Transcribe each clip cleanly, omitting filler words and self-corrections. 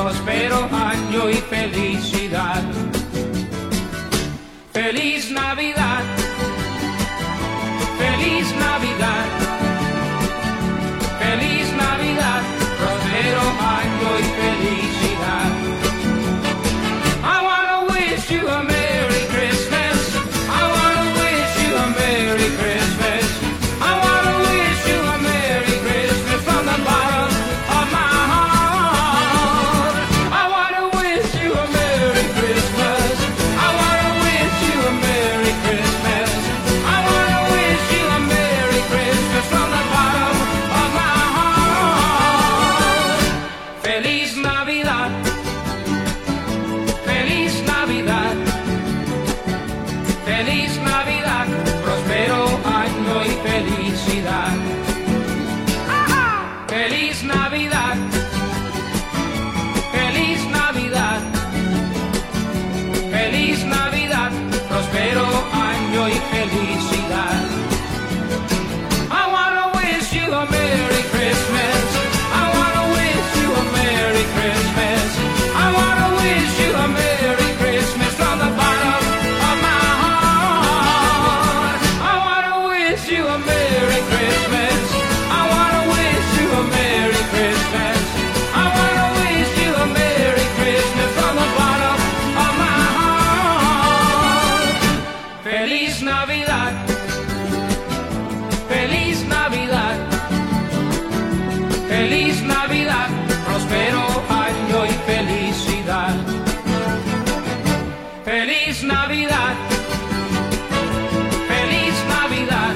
próspero año y felicidad. Feliz Navidad, feliz Navidad, feliz Navidad, próspero año y felicidad. I wanna wish you a Merry Christmas. I wanna wish you a Merry Christmas. I wanna wish you a Merry Christmas from the bottom of my heart. I wanna wish you a Merry Christmas. I wanna wish you a Merry Christmas. I wanna wish you a Merry Christmas from the bottom of my heart. Feliz Navidad, feliz Navidad, feliz Navidad, próspero año y felicidad. Feliz Navidad, feliz Navidad, feliz Navidad, próspero año y felicidad. I wanna wish you a Merry Christmas. I wanna wish you a Merry Christmas. I wanna wish you a Merry Christmas from the bottom of my heart. I wanna wish you a Merry Christmas. I wanna wish you a Merry Christmas. I wanna wish you a Merry Christmas from the bottom of my heart. Feliz Navidad, feliz Navidad, feliz Navidad, próspero año y felicidad. Feliz Navidad, feliz Navidad,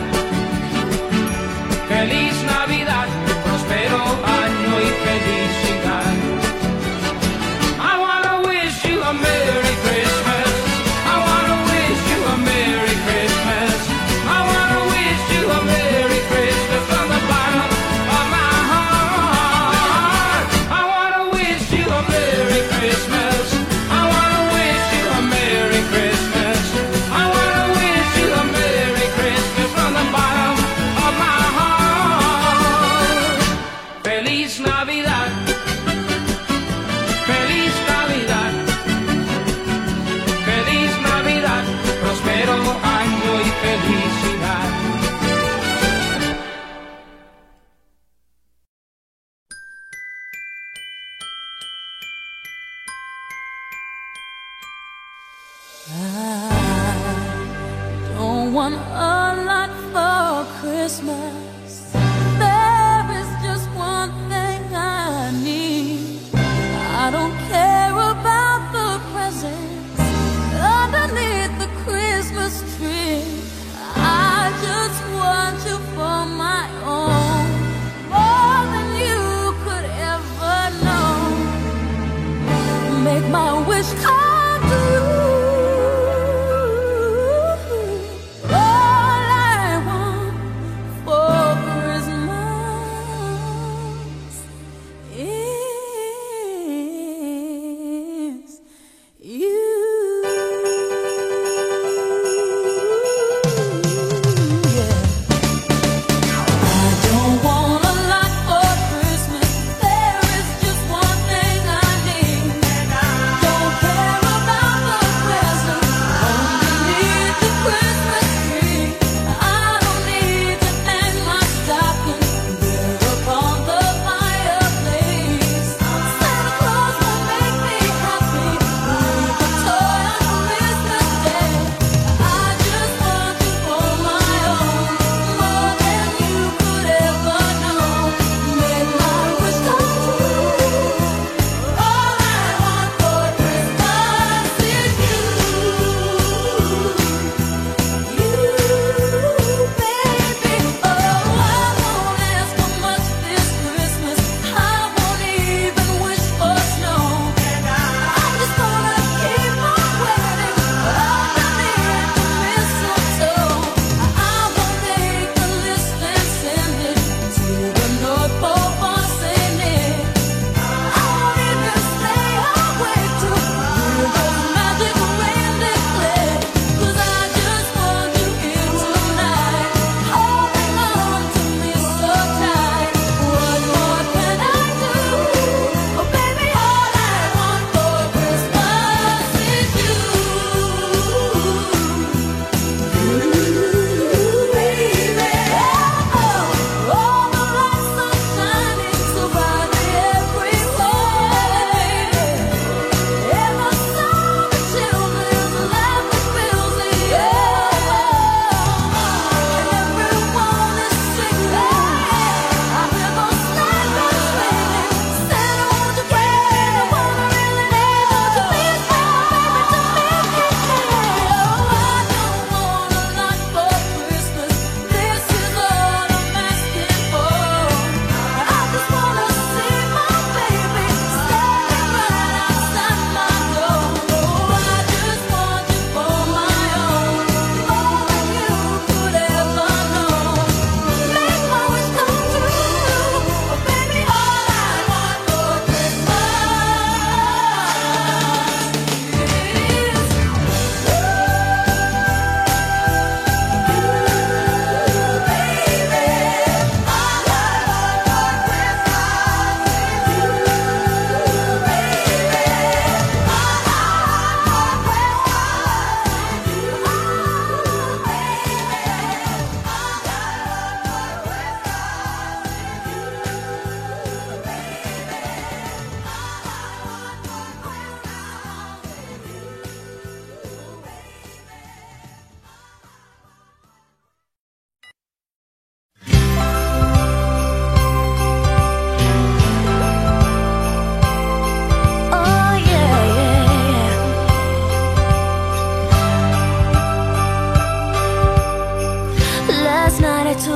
feliz Navidad, próspero año y felicidad. I wanna wish you a Merry Christmas. I wanna wish you a Merry Christmas. I wanna wish you a Merry Christmas from the bottom of my heart. I wanna wish you a Merry Christmas. I wanna wish you a Merry Christmas. I wanna wish you a Merry Christmas from the bottom of my heart. Feliz Navidad, feliz Navidad, feliz Navidad, próspero año y felicidad. Don't want a lot for Christmas. There is just one thing I need. I don't care about the presents underneath the Christmas tree. I just want you for my own, more than you could ever know. Make my wish come true. All I want for Christmas is you. Yeah. I don't want a lot for Christmas. There is just one thing I need. Don't care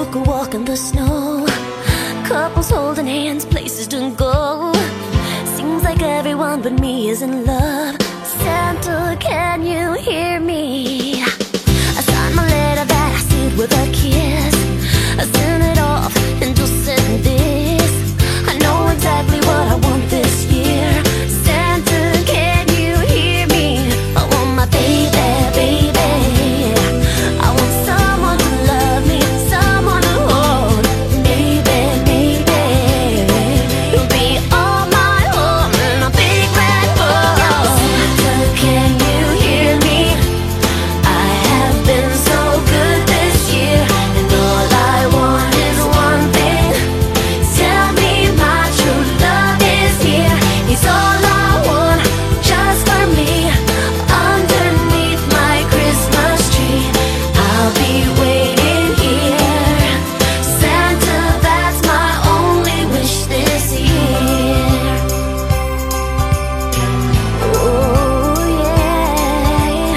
took a walk in the snow. Couples holding hands, places to go. Seems like everyone but me is in love. Santa, can you hear me? I signed my letter that I sealed with a kiss. I sent it off and just said this: I know exactly what I want this year. Santa, can you hear me? I want my baby, baby. I want someone to love me, someone to hold. Maybe, maybe you'll be all my home in a big red bowl. Santa, can you hear me? I have been so good this year, and all I want is one thing. Tell me my true love is here. He's all I want, just for me. Underneath my Christmas tree, I'll be waiting here. Santa, that's my only wish this year. Oh yeah,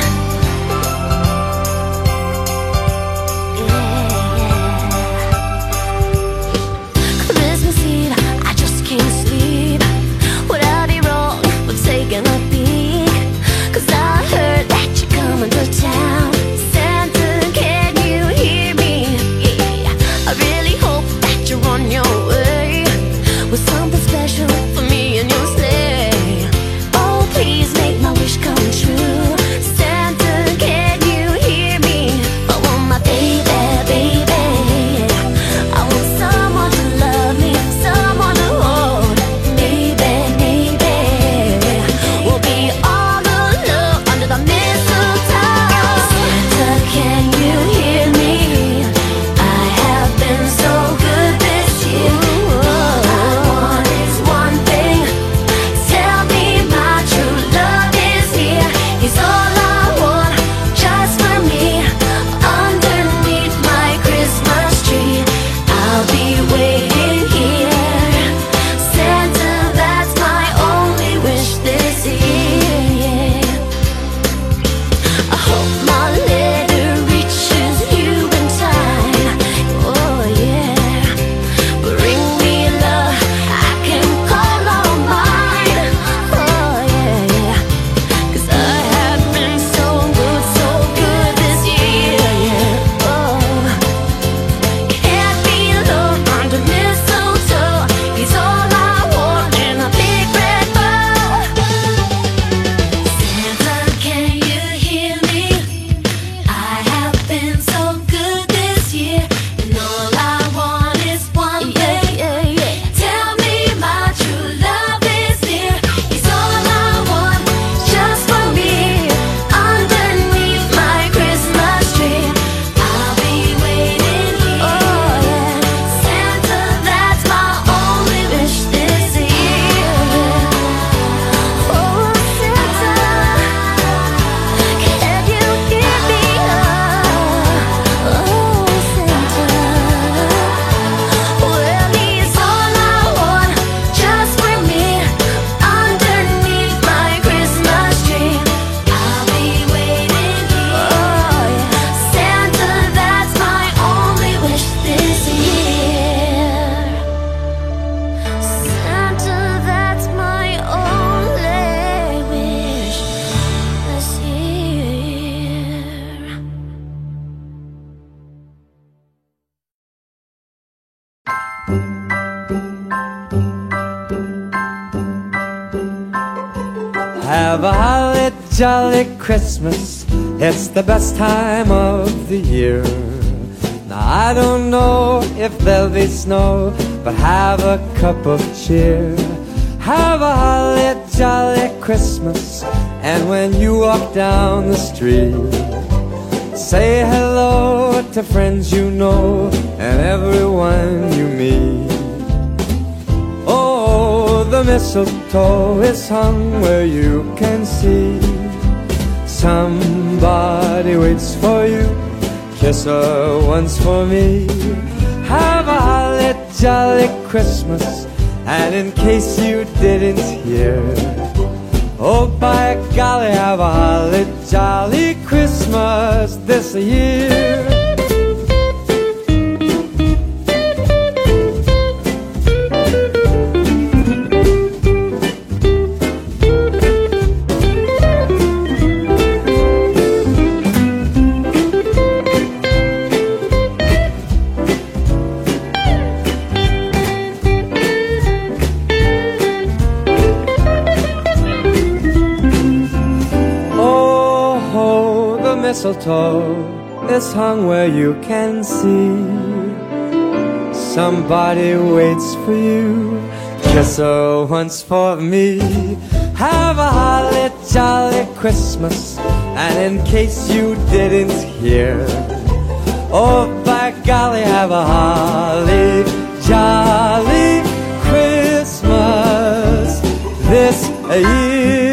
Christmas Eve, I just can't sleep. Would I be wrong for taking a peek? 'Cause I heard that you're coming to town. Santa, can you hear me? Yeah, I really hope that you're on your way with something special for me and your sleigh. Oh, please make my wish come true. Santa, can you hear me? I want my baby, baby. I want someone to love me, someone to hold. Maybe, maybe we'll be all alone under the mistletoe. Santa, can you hear me? I have been so good this year. All I want is one thing. Tell me my true love is here. He's all I want, just for me. Underneath my Christmas tree, I'll be waiting here. Santa, that's my only wish this year. I hope my letter reaches you in time. Oh yeah, bring me love I can call on mine. Oh yeah, yeah. 'Cause I have been so good this year. Yeah. Oh, can't be alone under mistletoe. He's all I want in a big red bowl. Santa, can you hear me? I have been so good this year, and all I want is one thing. Tell me my true love is here. He's all I want, just for me. Underneath my Christmas tree, I'll be waiting here. Oh yeah, Santa, that's my only wish this year. Oh Santa, can you hear me? Oh Santa, well he's all I want, just for me. Underneath my Christmas tree, I'll be waiting here. Oh yeah, Santa, that's my only wish this year. Santa, that's my only wish this year. Have a holly jolly Christmas, it's the best time of the year. Now I don't know if there'll be snow, but have a cup of cheer. Have a holly jolly Christmas, and when you walk down the street, say hello to friends you know and everyone you meet. Oh, the mistletoe is hung where you can see. Somebody waits for you, kiss her once for me. Have a holly jolly Christmas, and in case you didn't hear, oh by golly, have a holly jolly Christmas this year. mistletoe is hung where you can see. Somebody waits for you. Kiss her once for me. Have a holly jolly Christmas. And in case you didn't hear, oh by golly, have a holly jolly Christmas this year.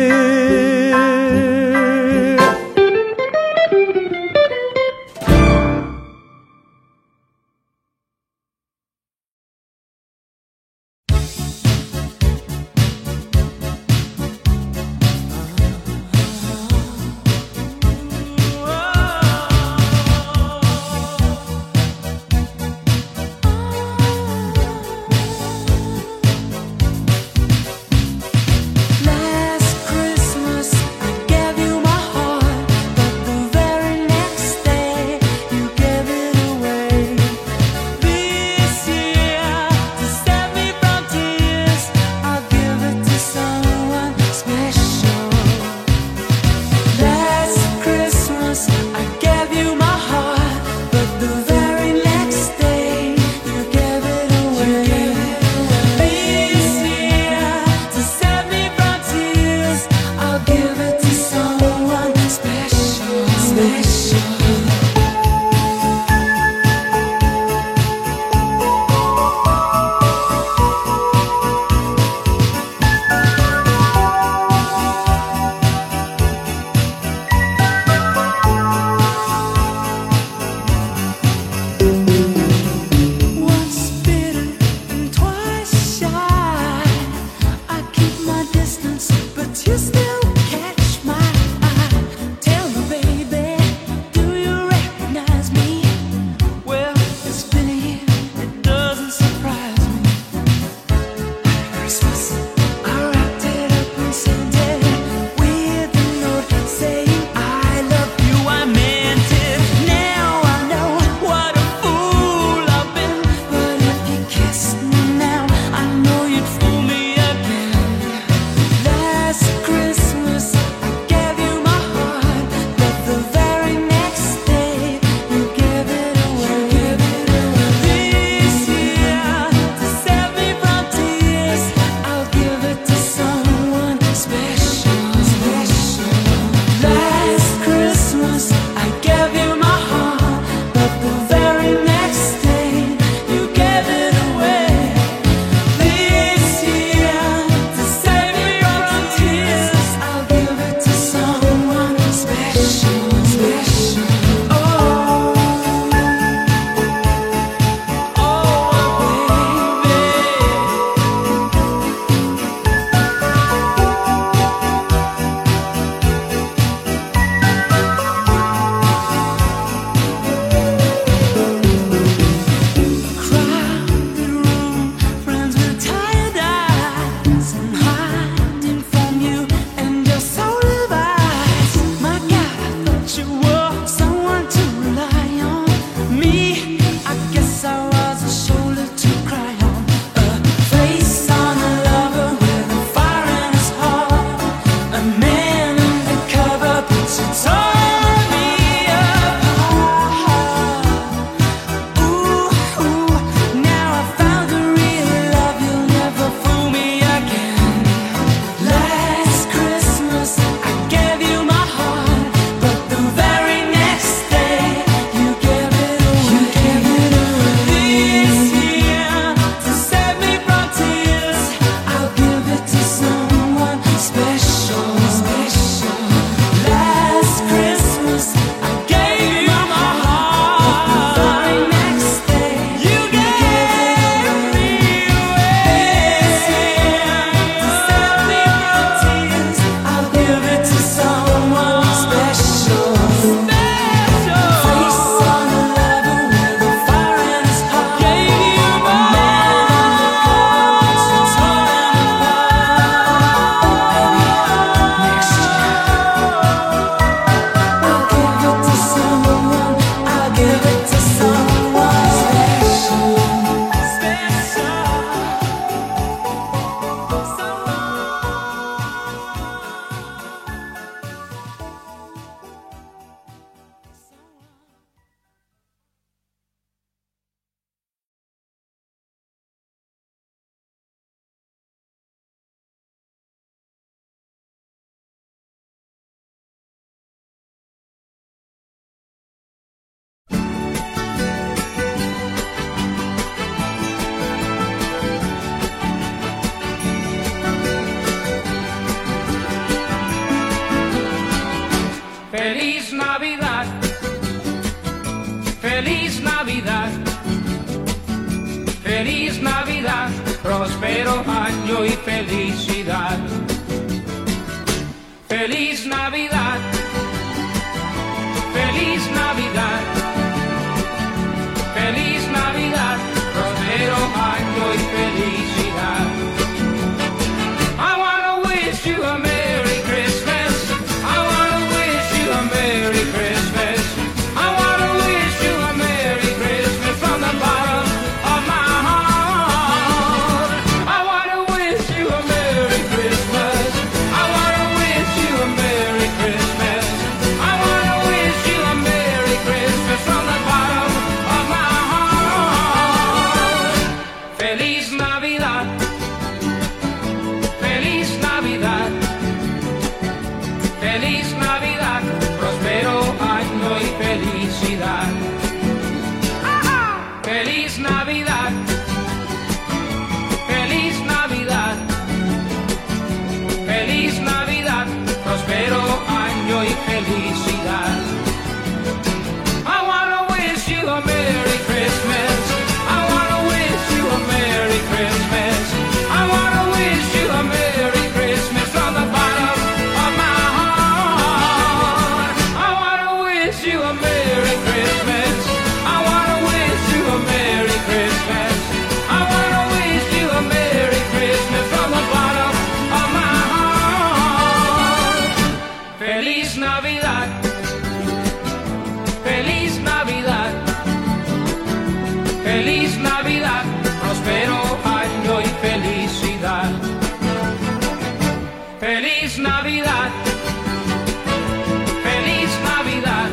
año y felicidad. Feliz Navidad, feliz Navidad, feliz Navidad, próspero año y felicidad. I wanna wish you a Merry Christmas. I wanna wish you a Merry Christmas. I wanna wish you a Merry Christmas from the bottom of my heart. I wanna wish you a Merry Christmas. I wanna wish you a Merry Christmas. I wanna wish you a Merry Christmas from the bottom of my heart. Feliz Navidad, feliz Navidad, feliz Navidad, próspero año y felicidad. Feliz Navidad, feliz Navidad, feliz Navidad, próspero año y felicidad. I wanna wish you a Merry Christmas. I wanna wish you a Merry Christmas. I wanna wish you a Merry Christmas from the bottom of my heart. I wanna wish you a Merry Christmas. I wanna wish you a Merry Christmas. I wanna wish you a Merry Christmas from the bottom of my heart. Feliz Navidad, feliz Navidad, feliz Navidad, próspero año y felicidad. Feliz Navidad, feliz Navidad,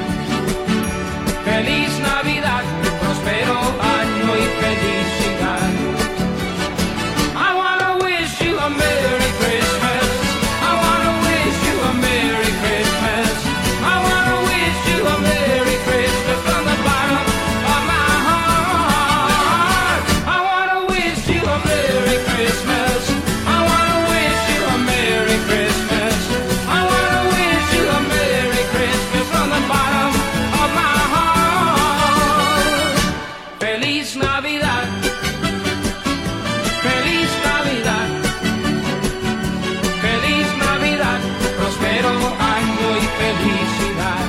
feliz Navidad, próspero año y felicidad. I wanna wish you a Merry Christmas. I wanna wish you a Merry Christmas. I wanna wish you a Merry Christmas from the bottom of my heart. I wanna wish you a Merry Christmas. I wanna wish you a Merry Christmas. I wanna wish you a Merry Christmas from the bottom of my heart. Feliz Navidad, feliz Navidad, feliz Navidad, próspero año y felicidad.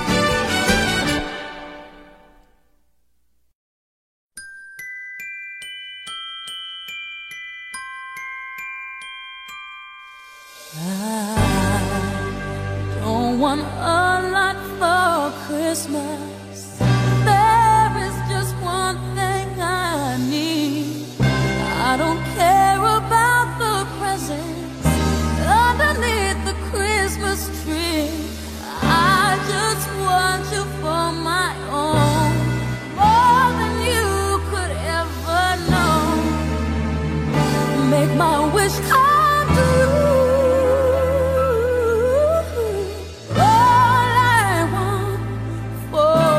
Don't want a lot for Christmas. There is just one thing I need. I don't care about the presents underneath the Christmas tree. I just want you for my own, more than you could ever know. Make my wish come true. All I want for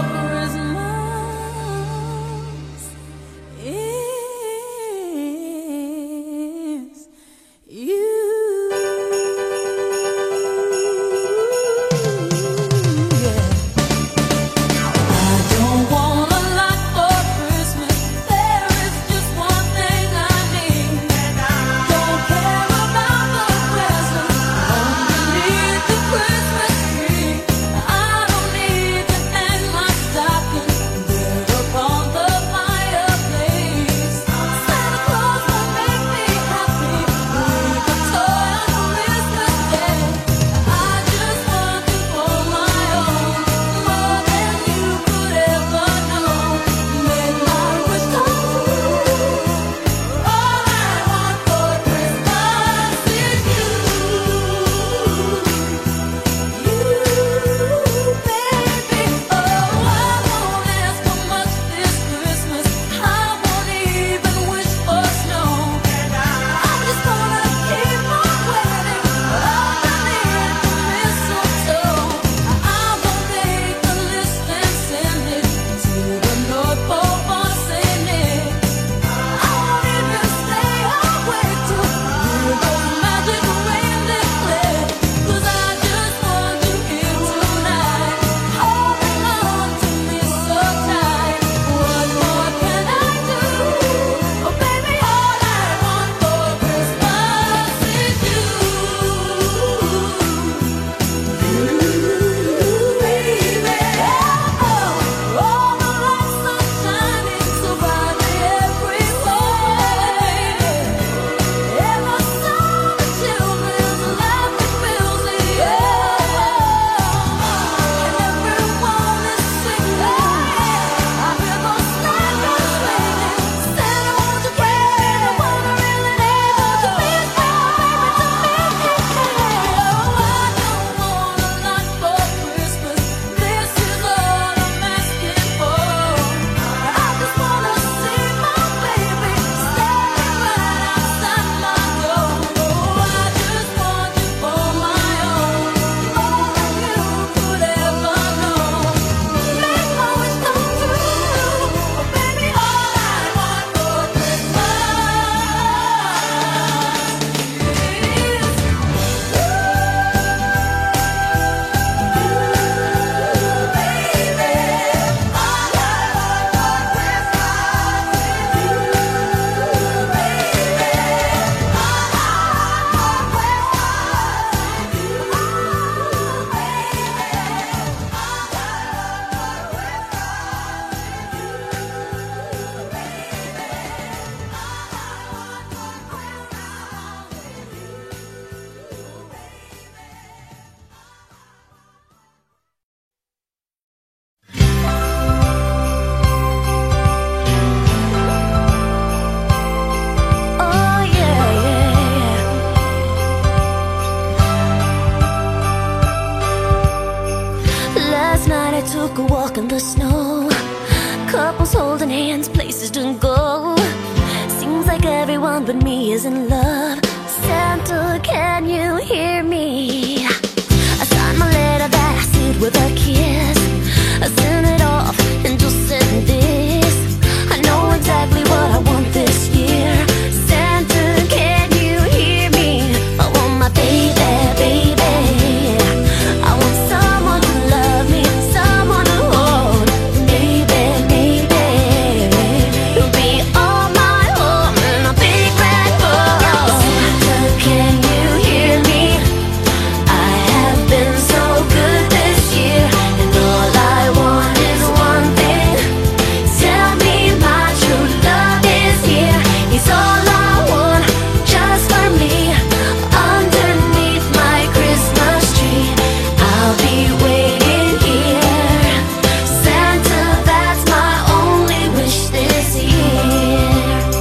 I took a walk in the snow. Couples holding hands, places to go. Seems like everyone but me is in love. Santa, can you hear me? I signed my letter that I sealed with a kiss. I sent it off and just said this: I know exactly what I want this year. Santa, can you hear me? I want my baby, baby. I want someone to love me, someone to hold. Maybe, maybe you'll be all my home in a big red boat. Santa, can you hear me? I have been so good this year, and all I want is one thing. Tell me my true love is here. He's all I want, just for me. Underneath my Christmas tree, I'll be waiting here. Santa, that's my only wish this year.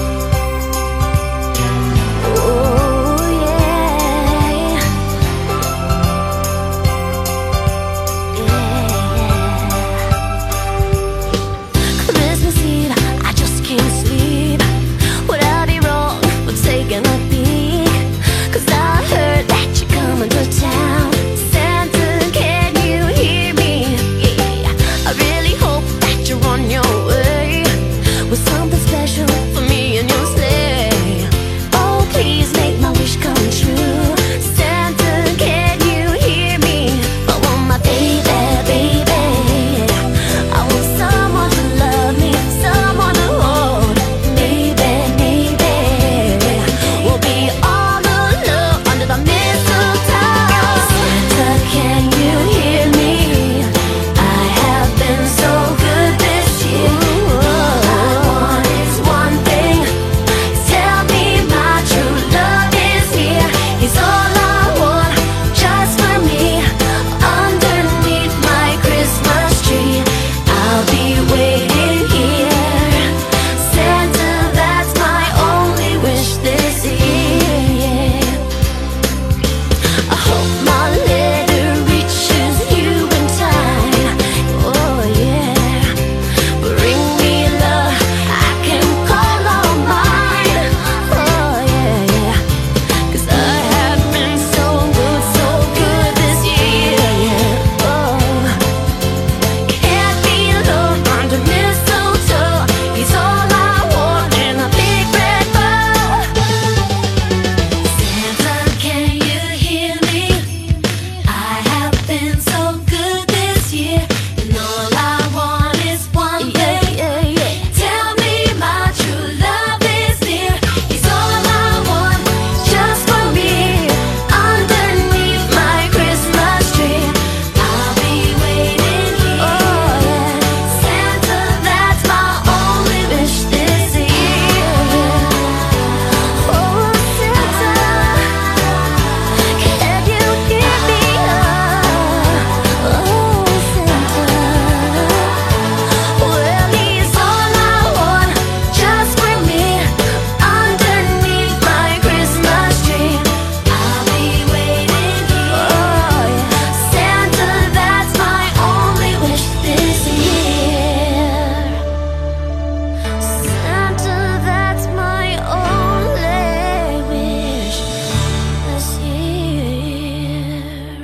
Oh yeah, yeah. Christmas Eve, I just can't sleep. Would I be wrong for taking a peek? 'Cause I heard that you're coming to town. Santa, can you hear me? Yeah, I really hope that you're on your way with something special for me and your sleigh. Oh, please make my wish come true. Santa, can you hear me? I want my baby, baby. I want someone to love me, someone to hold. Maybe, maybe we'll be all alone under the mistletoe. Santa, can you hear me? I have been so good this year. All I want is one thing. Tell me my true love is here. He's all I want, just for me. Underneath my Christmas tree, I'll be waiting here. Santa, that's my only wish this year. I hope my letter reaches you in time. Oh yeah, bring me love I can call all mine. Oh yeah, yeah. 'Cause I have been so good this year. Yeah. Oh, can't be alone under mistletoe. He's all I want in a big red bow. Santa, can you hear me? I have been so good this year, and all I want is one thing. Tell me my true love is near. He's all I want, just for me. Underneath my Christmas tree, I'll be waiting here. Oh yeah, Santa, that's my only wish this year. Oh Santa, can you hear me? Oh Santa, well he's all I want, just for me. Underneath my Christmas tree, I'll be waiting here. Oh yeah, Santa, that's my only wish this year. Santa, that's my only wish this year.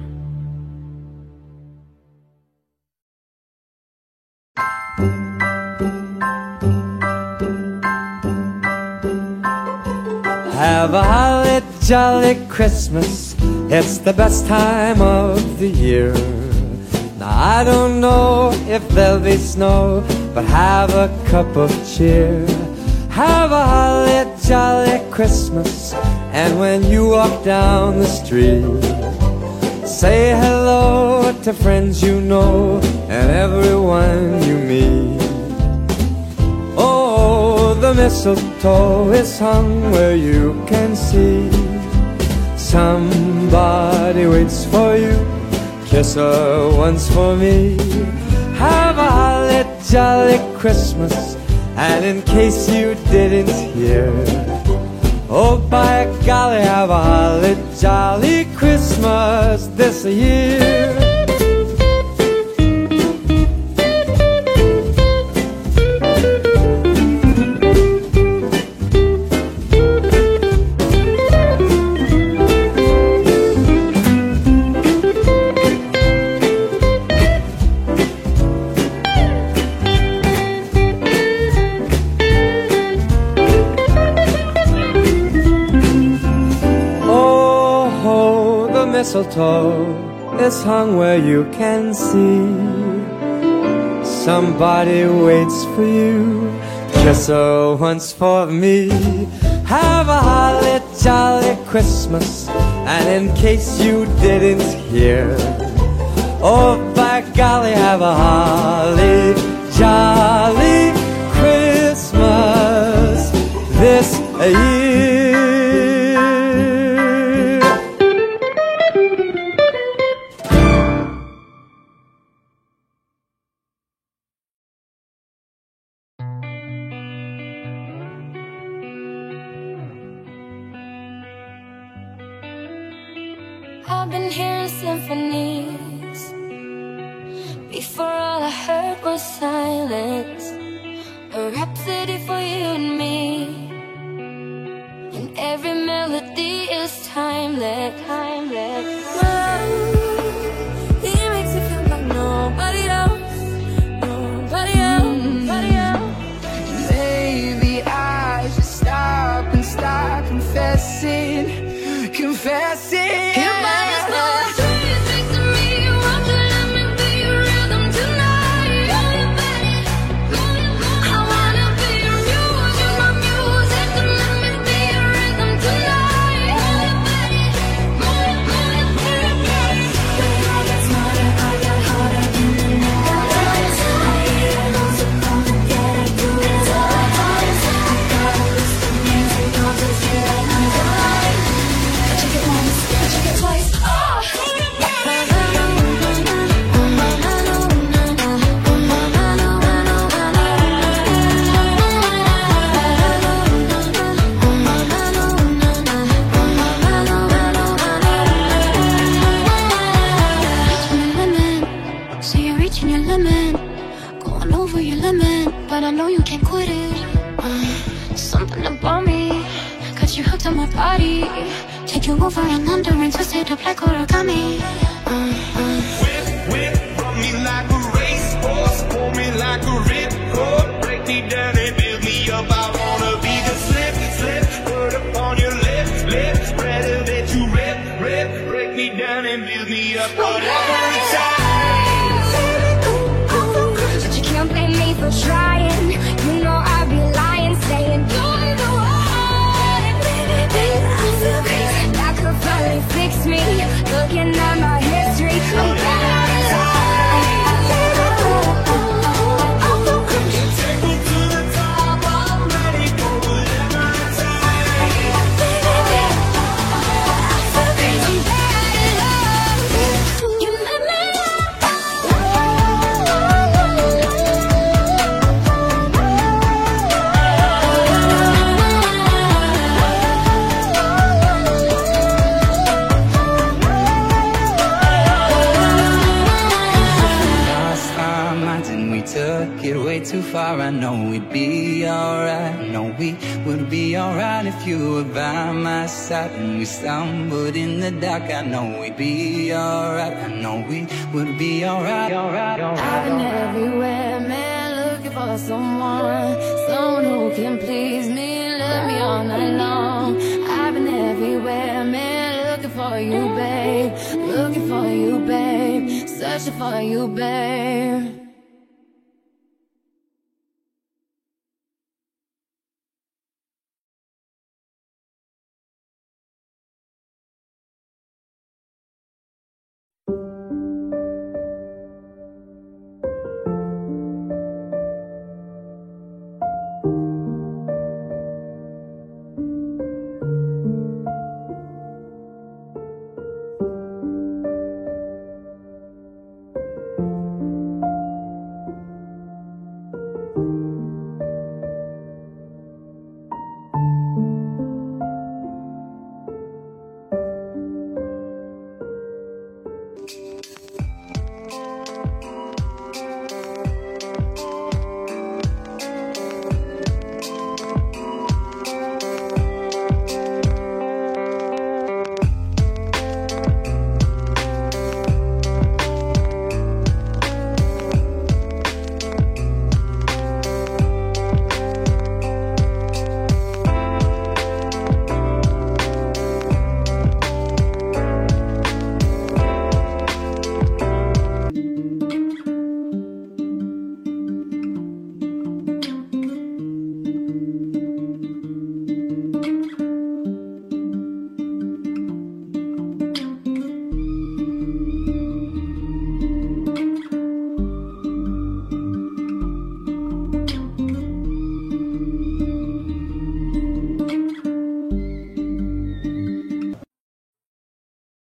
Have a holly jolly Christmas, it's the best time of the year. Now I don't know if there'll be snow, but have a cup of cheer. Have a holly jolly Christmas, and when you walk down the street, say hello to friends you know and everyone you meet. Oh, the mistletoe is hung where you can see. Somebody waits for you, kiss her once for me. Have a holly jolly Christmas, and in case you didn't hear, oh by golly, have a holly jolly Christmas this year. the mistletoe is hung where you can see. Somebody waits for you. Kiss her once for me. Have a holly jolly Christmas. And in case you didn't hear, oh by golly, have a holly jolly Christmas this year. I've been hearing symphonies. Before all I heard was silence. A rhapsody for you and me. And every melody is timeless, timeless. It makes me feel like nobody else, nobody else, nobody else. Maybe I should stop and start confessing, confessing. But I know you can't quit it. Something about me got you hooked on my body. Take you over and under and twist it up like origami. Whip, run me like a racehorse, pull me like a ripcord, break me down and build me up. I wanna be the slip, word upon your lip, spreader that you rip, break me down and build me up. Whatever it's But you can't blame me for trying. You know I'd be lying, saying you're the one. Baby, I feel crazy. That could finally fix me. Looking at my history, I'm better take me to the top, I'm ready for whatever it's you make me took it way too far. I know we'd be alright. I know we would be alright if you were by my side. And we stumbled in the dark. I know we'd be alright. I know we would be alright, alright, alright. I've been everywhere, man, looking for someone who can please me, love me all night long. I've been everywhere, man, looking for you, babe, searching for you, babe.